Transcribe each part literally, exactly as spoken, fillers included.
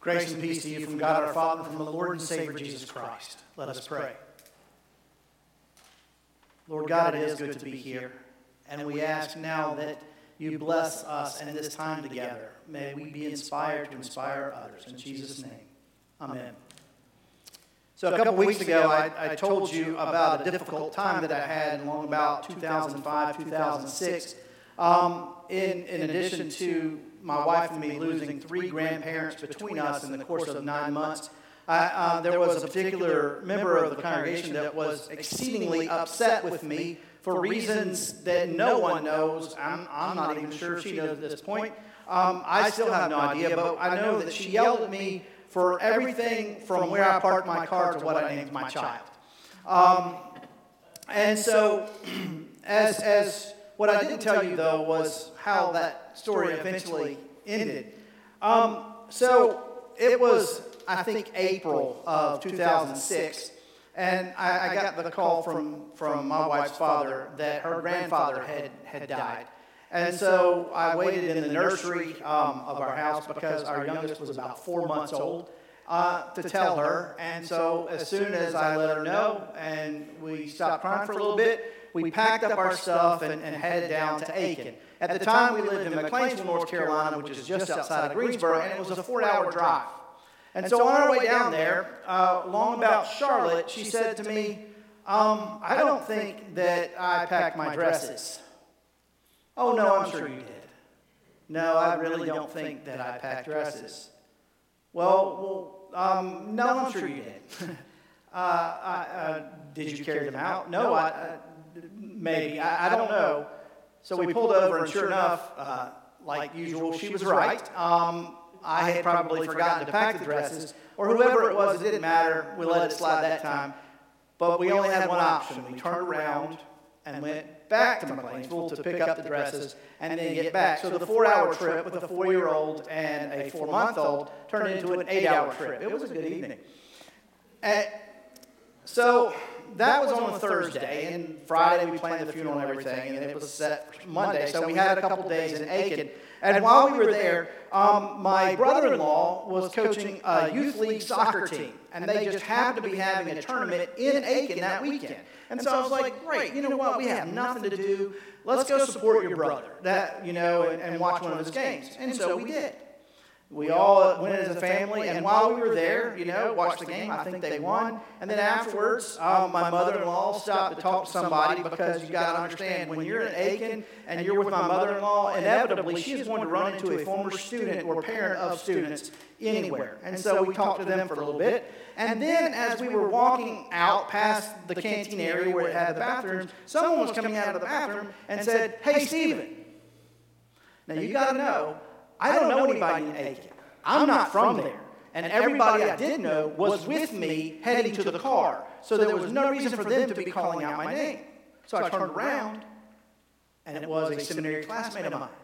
Grace and peace to you from God our Father and from the Lord and Savior Jesus Christ. Let us pray. Lord God, it is good to be here, and we ask now that you bless us in this time together. May we be inspired to inspire others. In Jesus' name, amen. So a couple weeks ago, I, I told you about a difficult time that I had along about two thousand five, two thousand six. Um, in, in addition to my wife and me losing three grandparents between us in the course of nine months, I, uh, there was a particular member of the congregation that was exceedingly upset with me for reasons that no one knows. I'm, I'm not even sure if she knows at this point. Um, I still have no idea, but I know that she yelled at me for everything from where I parked my car to what I named my child. Um, and so, as as what I didn't tell you, though, was how that story eventually ended. Um, so, it was, I think, April of two thousand six, and I, I got the call from, from my wife's father that her grandfather had, had died. And so I waited in the nursery um, of our house because our youngest was about four months old uh, to tell her. And so as soon as I let her know and we stopped crying for a little bit, we packed up our stuff and, and headed down to Aiken. At the time, we lived in McLeansville, North Carolina, which is just outside of Greensboro, and it was a four-hour drive. And so on our way down there, uh, along about Charlotte, she said to me, um, I don't think that I packed my dresses. Oh, no, I'm sure you did. No, I really don't think that I packed dresses. Well, well um, no, I'm sure you did. uh, I, uh, did you carry them out? No, I, I maybe. I, I don't know. So we pulled over, and sure enough, uh, like usual, she was right. Um, I had probably forgotten to pack the dresses, or whoever it was, it didn't matter. We let it slide that time. But we only had one option. We turned around and went back to McLeansville to pick up the dresses and then get back. So the four-hour trip with a four-year-old and a four-month-old turned into an eight-hour trip. It was a good evening. And so that was on a Thursday, and Friday we planned the funeral and everything, and it was set for Monday. So we had a couple days in Aiken. And while we were there, um, my brother-in-law was coaching a youth league soccer team, and they just happened to be having a tournament in Aiken that weekend. And so I was like, great, you know what, we have nothing to do. Let's go support your brother, that you know, and, and watch one of his games. And so we did. We all went as a family, and while we were there, you know, watched the game. I think they won. And then afterwards, um, my mother-in-law stopped to talk to somebody because you got to understand, when you're in Aiken and you're with my mother-in-law, inevitably she is going to run into a former student or parent of students anywhere. And so we talked to them for a little bit. And then as we were walking out past the canteen area where it had the bathrooms, someone was coming out of the bathroom and said, "Hey, Stephen." Now, you got to know, I don't know anybody in Aiken. I'm not from there. And everybody I did know was with me heading to the car. So there was no reason for them to be calling out my name. So I turned around, and it was a seminary classmate of mine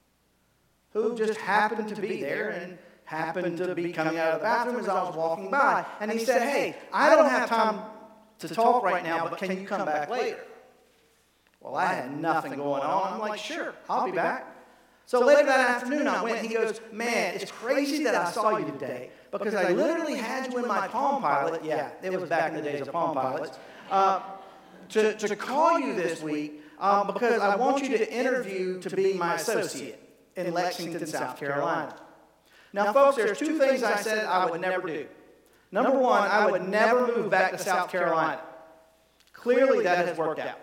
who just happened to be there and happened to be coming out of the bathroom as I was walking by. And he said, "Hey, I don't have time to talk right now, but can you come back later?" Well, I had nothing going on. I'm like, "Sure, I'll be back." So later that afternoon, I went, and he goes, "Man, it's crazy that I saw you today, because I literally had you in my Palm Pilot." Yeah, it was back in the days of Palm Pilots. Uh, to, to call you this week um, because I want you to interview to be my associate in Lexington, South Carolina. Now, folks, there's two things I said I would never do. Number one, I would never move back to South Carolina. Clearly, that has worked out.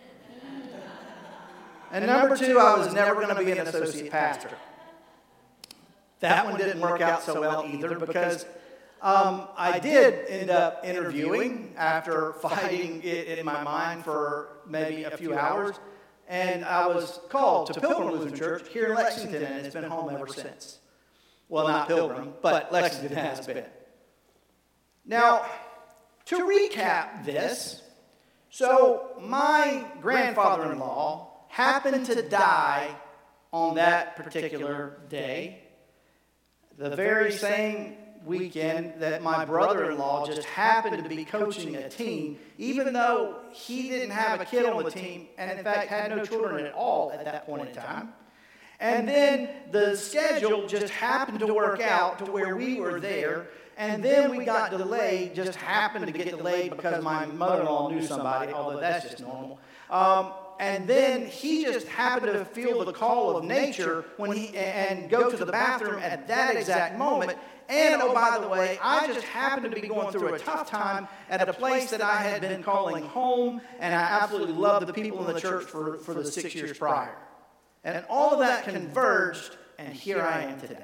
And number two, I was never going to be an associate pastor. That one didn't work out so well either, because um, I did end up interviewing after fighting it in my mind for maybe a few hours. And I was called to Pilgrim Lutheran Church here in Lexington, and it's been home ever since. Well, not Pilgrim, but Lexington has been. Now, to recap this, so my grandfather-in-law happened to die on that particular day, the very same weekend that my brother-in-law just happened to be coaching a team, even though he didn't have a kid on the team, and in fact had no children at all at that point in time. And then the schedule just happened to work out to where we were there. And then we got delayed, just happened to get delayed because my mother-in-law knew somebody, although that's just normal. Um, and then he just happened to feel the call of nature when he and go to the bathroom at that exact moment. And, oh, by the way, I just happened to be going through a tough time at a place that I had been calling home, and I absolutely loved the people in the church for, for the six years prior. And all of that converged, and here I am today.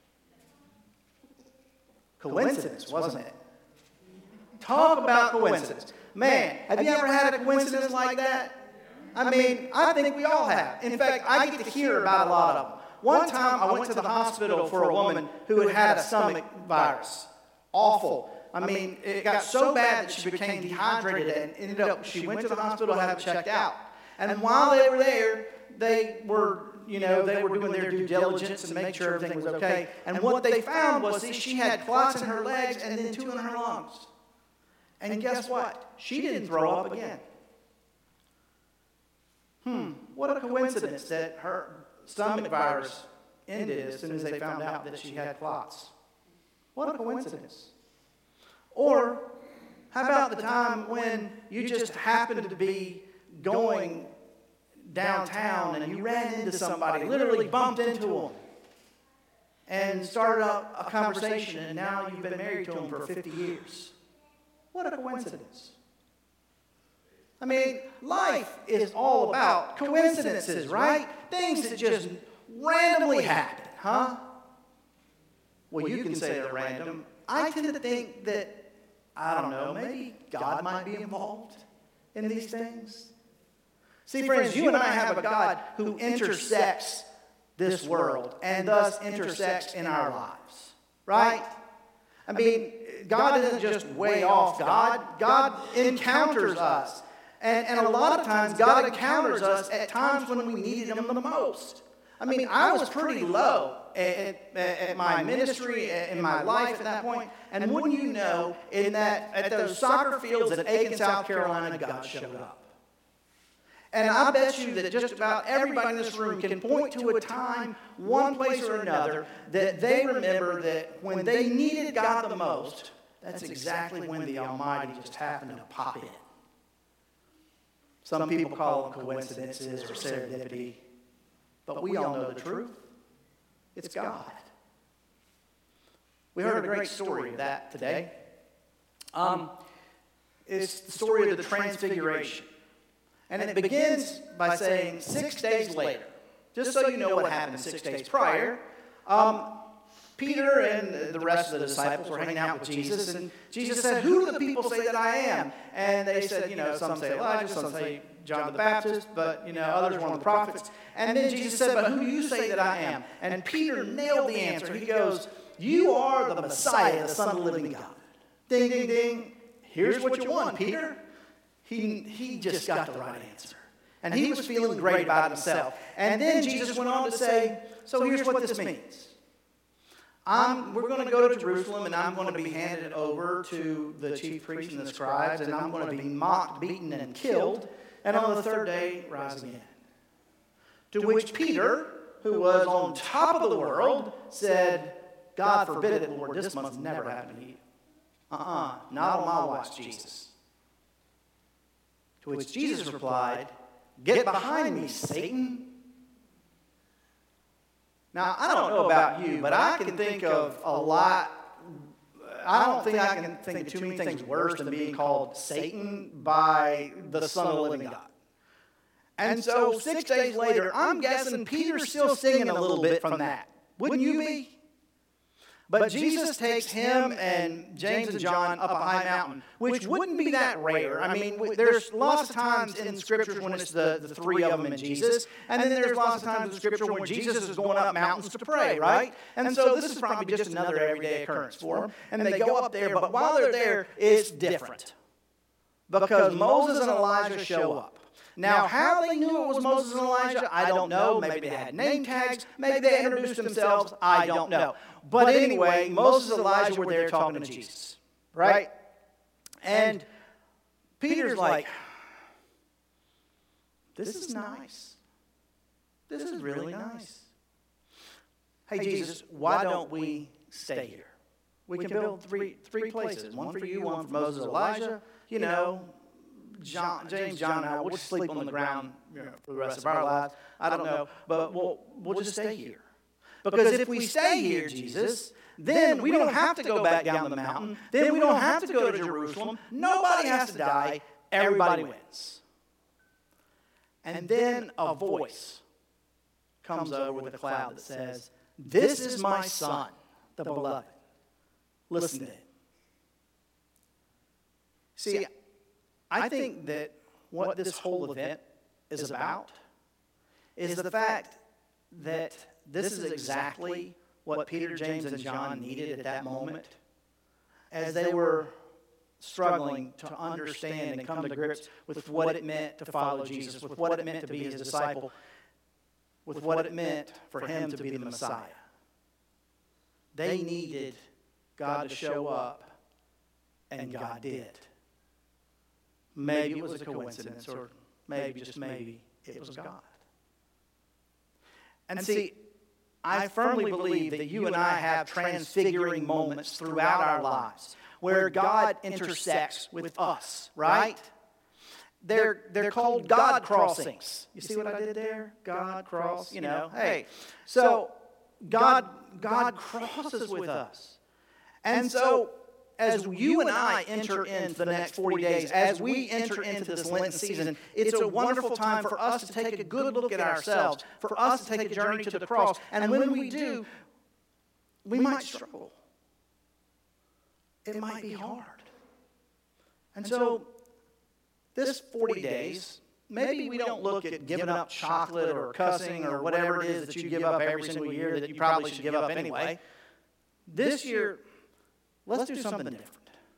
Coincidence, wasn't it? Talk about coincidence. Man, have you ever had a coincidence like that? I mean, I think we all have. In fact, I get to hear about a lot of them. One time I went to the hospital for a woman who had had a stomach virus. Awful. I mean, it got so bad that she became dehydrated and ended up, she went to the hospital to have it checked out. And while they were there, they were, you know, they were doing their due diligence and make sure everything was okay. And what they found was that she had clots in her legs and then two in her lungs. And guess what? She didn't throw up again. Hmm, what a coincidence that her stomach virus ended as soon as they found out that she had clots. What a coincidence. Or how about the time when you just happened to be going downtown and you ran into somebody, literally bumped into them, and started up a conversation, and now you've been married to them for fifty years. What a coincidence. I mean, life is all about coincidences, right? Things that just randomly happen, huh? Well, you can say they're random. I tend to think that, I don't know, maybe God might be involved in these things. See, friends, you and I have a God who intersects this world and thus intersects in our lives, right? I mean, God isn't just way off God. God encounters us. And, and a lot of times, God encounters us at times when we needed Him the most. I mean, I was pretty low at, at, at my ministry, in my life at that point. And wouldn't you know, in that at those soccer fields at Aiken, South Carolina, God showed up. And I bet you that just about everybody in this room can point to a time, one place or another, that they remember that when they needed God the most, that's exactly when the Almighty just happened to pop in. Some people call them coincidences or serendipity, but we all know the truth. It's God. We heard a great story of that today. Um, it's the story of the Transfiguration. And it begins by saying six days later, just so you know what happened six days prior, um, Peter and the rest of the disciples were hanging out with Jesus, and Jesus said, "Who do the people say that I am?" And they said, you know, some say Elijah, some say John the Baptist, but, you know, others one of the prophets. And then Jesus said, "But who do you say that I am?" And Peter nailed the answer. He goes, "You are the Messiah, the Son of the living God." Ding, ding, ding. Here's what you want, Peter. He, he just got the right answer. And he was feeling great about himself. And then Jesus went on to say, so here's what this means. I'm, we're going to go to Jerusalem, and I'm going to be handed over to the chief priests and the scribes, and I'm going to be mocked, beaten, and killed, and on the third day, rise again. To which Peter, who was on top of the world, said, "God forbid it, Lord, this must never happen to you." Uh-uh, not on my watch, Jesus. To which Jesus replied, "Get behind me, Satan." Now, I don't know about you, but I can think of a lot. I don't think I can think of too many things worse than being called Satan by the Son of the living God. And so six days later, I'm guessing Peter's still singing a little bit from that. Wouldn't you be? But Jesus takes him and James and John up a high mountain, which wouldn't be that rare. I mean, there's lots of times in Scriptures when it's the, the three of them and Jesus, and then there's lots of times in Scripture when Jesus is going up mountains to pray, right? And so this is probably just another everyday occurrence for them. And they go up there, but while they're there, it's different. Because Moses and Elijah show up. Now, how they knew it was Moses and Elijah, I don't know. Maybe they had name tags. Maybe they introduced themselves. I don't know. But anyway, Moses and Elijah were there talking to Jesus, right? And Peter's like, this is nice. This is really nice. hey, Jesus, why don't we stay here? We can build three three places, one for you, one for Moses, Elijah, you know, John, James, John, and I, we'll just sleep on the ground, you know, for the rest of our lives. I don't know, but we'll, we'll just stay here. Because if we stay here, Jesus, then we don't have to go back down the mountain. Then we don't have to go to Jerusalem. Nobody has to die. Everybody wins. And then a voice comes over with a cloud that says, "This is my son, the beloved. Listen to him." See, I think that what this whole event is about is the fact that this is exactly what Peter, James, and John needed at that moment as they were struggling to understand and come to grips with what it meant to follow Jesus, with what it meant to be his disciple, with what it meant for him to be the Messiah. They needed God to show up, and God did. Maybe it was a coincidence, or maybe, just maybe, it was God. And see, I firmly believe that you and I have transfiguring moments throughout our lives where God intersects with us, right? They're, they're called God crossings. You see what I did there? God cross, you know. Hey, so God, God crosses with us. And so as you and I enter into the next forty days, as we enter into this Lenten season, it's a wonderful time for us to take a good look at ourselves, for us to take a journey to the cross. And when we do, we might struggle. It might be hard. And so this forty days, maybe we don't look at giving up chocolate or cussing or whatever it is that you give up every single year that you probably should give up anyway. This year, let's do something different.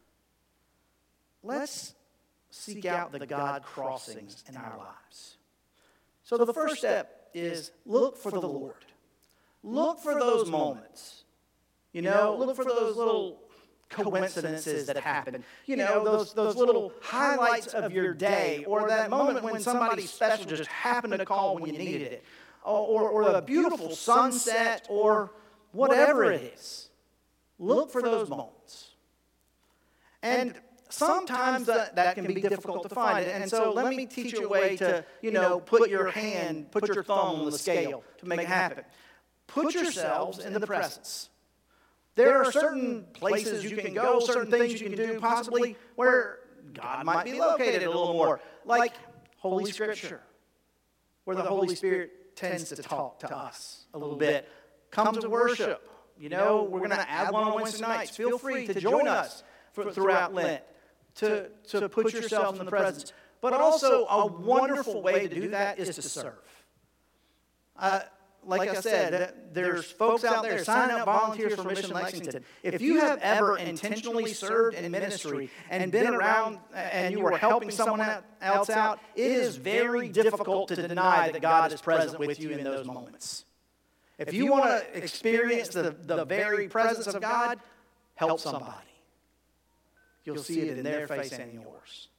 Let's seek out the God crossings in our lives. So the first step is look for the Lord. Look for those moments. You know, look for those little coincidences that happen. You know, those, those little highlights of your day, or that moment when somebody special just happened to call when you needed it, or, or a beautiful sunset, or whatever it is. Look for those moments. And sometimes that, that can be difficult to find. And so let me teach you a way to, you know, put your hand, put your thumb on the scale to make it happen. Put yourselves in the presence. There are certain places you can go, certain things you can do possibly where God might be located a little more. Like Holy Scripture, where the Holy Spirit tends to talk to us a little bit. Come to worship. You know, we're going to add one on Wednesday nights. Feel free to join us for, throughout Lent to, to put yourself in the presence. But also, a wonderful way to do that is to serve. Uh, like I said, there's folks out there signing up volunteers for Mission Lexington. If you have ever intentionally served in ministry and been around and you were helping someone else out, it is very difficult to deny that God is present with you in those moments. If you want to experience the, the very presence of God, help somebody. You'll see it in their face and yours.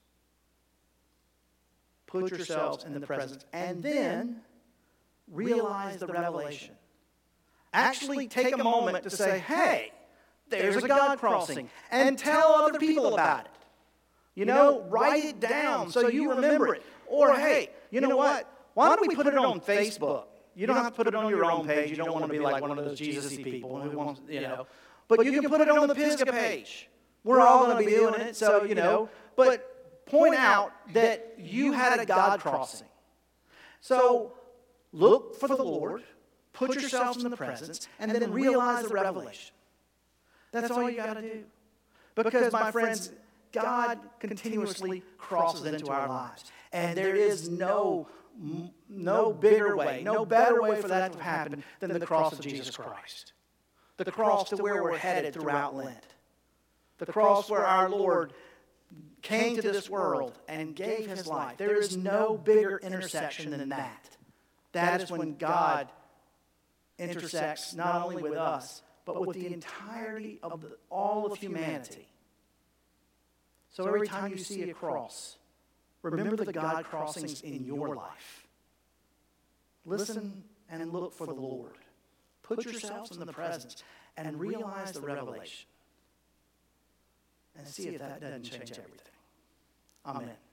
Put yourselves in the presence, and then realize the revelation. Actually take a moment to say, hey, there's a God crossing, and tell other people about it. You know, write it down so you remember it. Or, hey, you know what? Why don't we put it on Facebook? You don't have to put it on your own page. You don't want to be like one of those Jesus-y people who wants, you know. But you can put it on the Pisgah page. We're all going to be doing it, so, you know. But point out that you had a God crossing. So look for the Lord, put yourselves in the presence, and then realize the revelation. That's all you got to do. Because, my friends, God continuously crosses into our lives. And there is no No bigger way, no better way for that to happen than the cross of Jesus Christ. The cross to where we're headed throughout Lent. The cross where our Lord came to this world and gave his life. There is no bigger intersection than that. That is when God intersects not only with us, but with the entirety of the, all of humanity. So every time you see a cross, remember the God crossings in your life. Listen and look for the Lord. Put yourselves in the presence and realize the revelation. And see if that doesn't change everything. Amen.